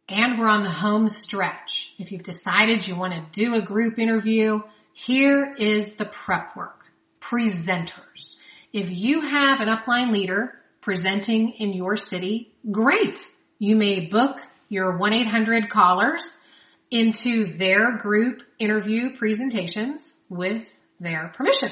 and we're on the home stretch. If you've decided you want to do a group interview, here is the prep work. Presenters. If you have an upline leader presenting in your city, great. You may book your 1-800 callers into their group interview presentations with their permission.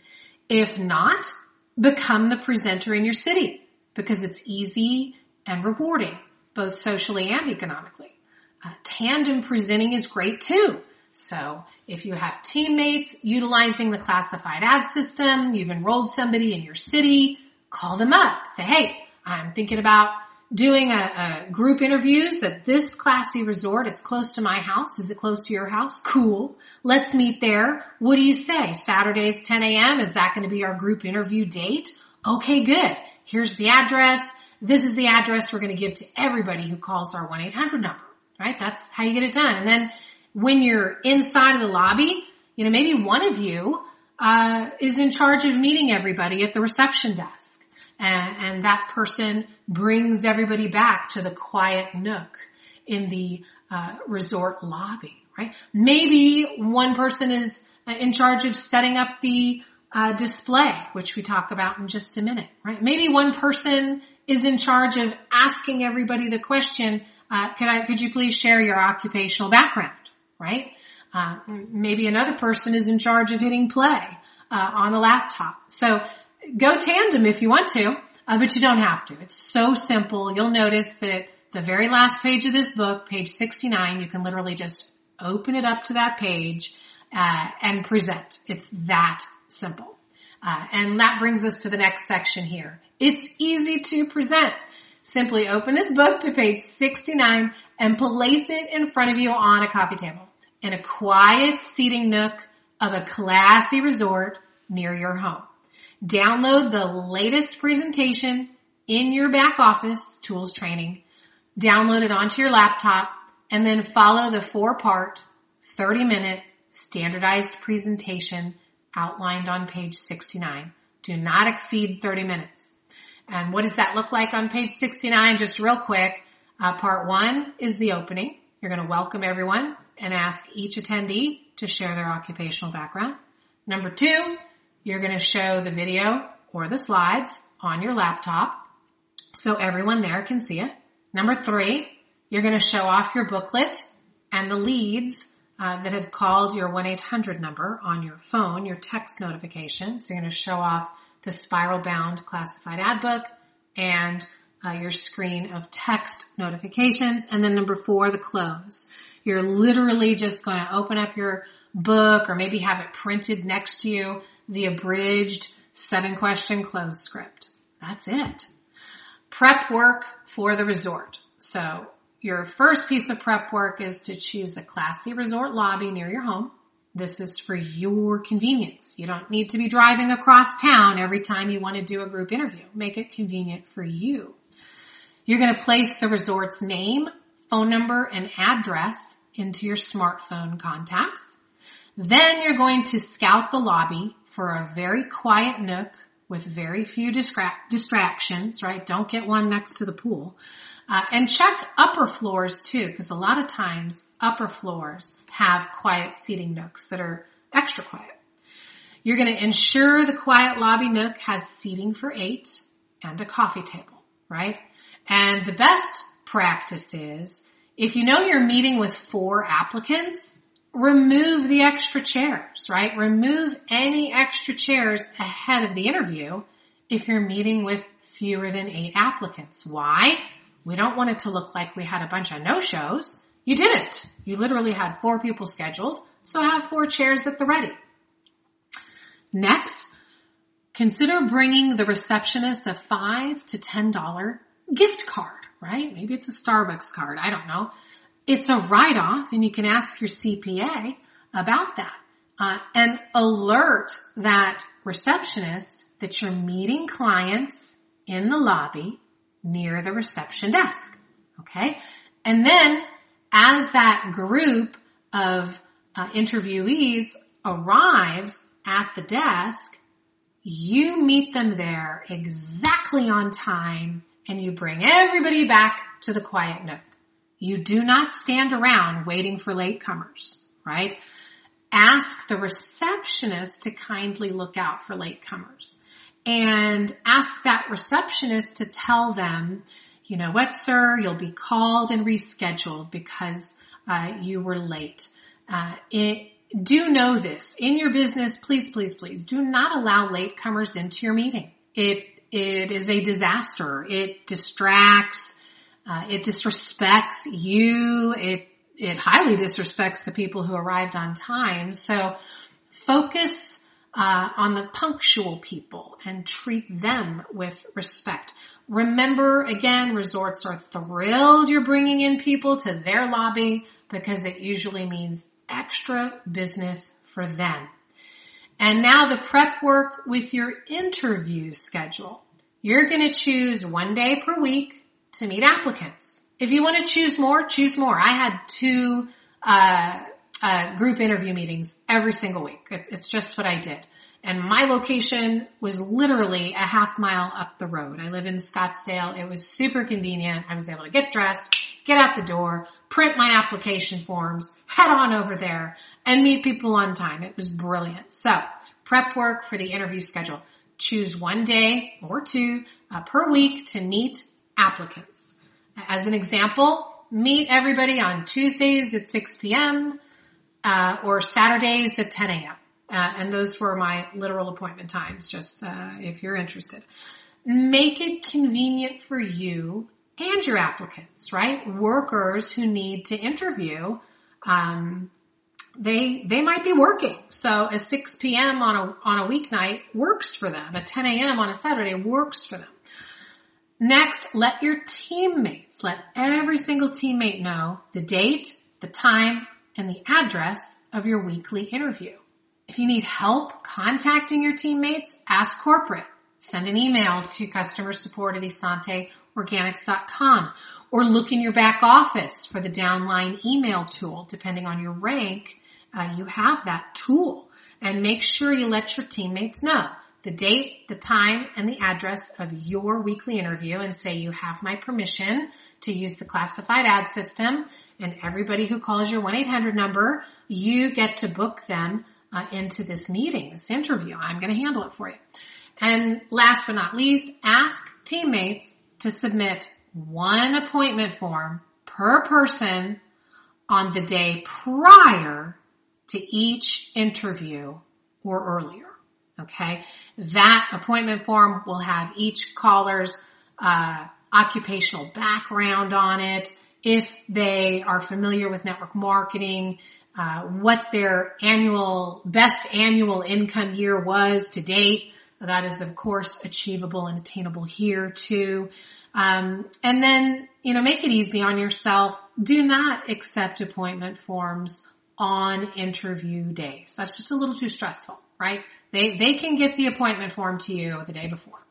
If not, become the presenter in your city because it's easy and rewarding, both socially and economically. Tandem presenting is great too. So if you have teammates utilizing the classified ad system, you've enrolled somebody in your city, call them up. Say, hey, I'm thinking about doing a group interviews at this classy resort. It's close to my house. Is it close to your house? Cool. Let's meet there. What do you say? Saturdays, 10 a.m. Is that going to be our group interview date? Okay, good. Here's the address. This is the address we're going to give to everybody who calls our 1-800 number, right? That's how you get it done. And then when you're inside of the lobby, maybe one of you is in charge of meeting everybody at the reception desk. And that person brings everybody back to the quiet nook in the resort lobby, right? Maybe one person is in charge of setting up the display, which we talk about in just a minute, right? Maybe one person is in charge of asking everybody the question, could you please share your occupational background, right? Maybe another person is in charge of hitting play on a laptop. So go tandem if you want to, but you don't have to. It's so simple. You'll notice that the very last page of this book, page 69, you can literally just open it up to that page and present. It's that simple. And that brings us to the next section here. It's easy to present. Simply open this book to page 69 and place it in front of you on a coffee table in a quiet seating nook of a classy resort near your home. Download the latest presentation in your back office tools training. Download it onto your laptop and then follow the 4-part, 30-minute standardized presentation outlined on page 69. Do not exceed 30 minutes. And what does that look like on page 69? Just real quick. Part 1 is the opening. You're going to welcome everyone and ask each attendee to share their occupational background. Number 2, you're going to show the video or the slides on your laptop so everyone there can see it. Number 3, you're going to show off your booklet and the leads that have called your 1-800 number on your phone, your text notifications. So you're going to show off the spiral-bound classified ad book and your screen of text notifications. And then number 4, the close. You're literally just going to open up your book or maybe have it printed next to you, the abridged 7-question close script. That's it. Prep work for the resort. So your first piece of prep work is to choose the classy resort lobby near your home. This is for your convenience. You don't need to be driving across town every time you want to do a group interview. Make it convenient for you. You're going to place the resort's name, phone number, and address into your smartphone contacts. Then you're going to scout the lobby for a very quiet nook with very few distractions, right? Don't get one next to the pool. And check upper floors too, because a lot of times upper floors have quiet seating nooks that are extra quiet. You're going to ensure the quiet lobby nook has seating for 8 and a coffee table, right? And the best practice is if you know you're meeting with 4 applicants, remove the extra chairs, right? Remove any extra chairs ahead of the interview if you're meeting with fewer than 8 applicants. Why? We don't want it to look like we had a bunch of no-shows. You didn't. You literally had 4 people scheduled, so have 4 chairs at the ready. Next, consider bringing the receptionist a $5 to $10 gift card, right? Maybe it's a Starbucks card. I don't know. It's a write-off, and you can ask your CPA about that. And alert that receptionist that you're meeting clients in the lobby near the reception desk. Okay? And then as that group of interviewees arrives at the desk, you meet them there exactly on time and you bring everybody back to the quiet nook. You do not stand around waiting for latecomers, right? Ask the receptionist to kindly look out for latecomers. And ask that receptionist to tell them, you know what, sir, you'll be called and rescheduled because you were late. Do know this. In your business, please, please, please do not allow latecomers into your meeting. It is a disaster. It distracts. It disrespects you. It highly disrespects the people who arrived on time. So focus on the punctual people and treat them with respect. Remember, again, resorts are thrilled you're bringing in people to their lobby because it usually means extra business for them. And now the prep work with your interview schedule. You're going to choose 1 day per week to meet applicants. If you want to choose more, choose more. I had 2 group interview meetings every single week. It's just what I did. And my location was literally a half mile up the road. I live in Scottsdale. It was super convenient. I was able to get dressed, get out the door, print my application forms, head on over there, and meet people on time. It was brilliant. So, prep work for the interview schedule. Choose 1 day or 2 per week to meet applicants. As an example, meet everybody on Tuesdays at 6 p.m. Or Saturdays at 10 a.m. And those were my literal appointment times, just if you're interested. Make it convenient for you and your applicants, right? Workers who need to interview, they might be working. So a 6 p.m. on a weeknight works for them. A 10 a.m. on a Saturday works for them. Next, let your teammates, let every single teammate know the date, the time, and the address of your weekly interview. If you need help contacting your teammates, ask corporate. Send an email to customer support at esanteorganics.com or look in your back office for the downline email tool. Depending on your rank, you have that tool. And make sure you let your teammates know the date, the time, and the address of your weekly interview and say you have my permission to use the classified ad system, and everybody who calls your 1-800 number, you get to book them into this meeting, this interview. I'm going to handle it for you. And last but not least, ask teammates to submit 1 appointment form per person on the day prior to each interview or earlier. Okay. That appointment form will have each caller's occupational background on it. If they are familiar with network marketing, what their best annual income year was to date. That is, of course, achievable and attainable here too. And then, make it easy on yourself. Do not accept appointment forms on interview days. That's just a little too stressful, right? They can get the appointment form to you the day before.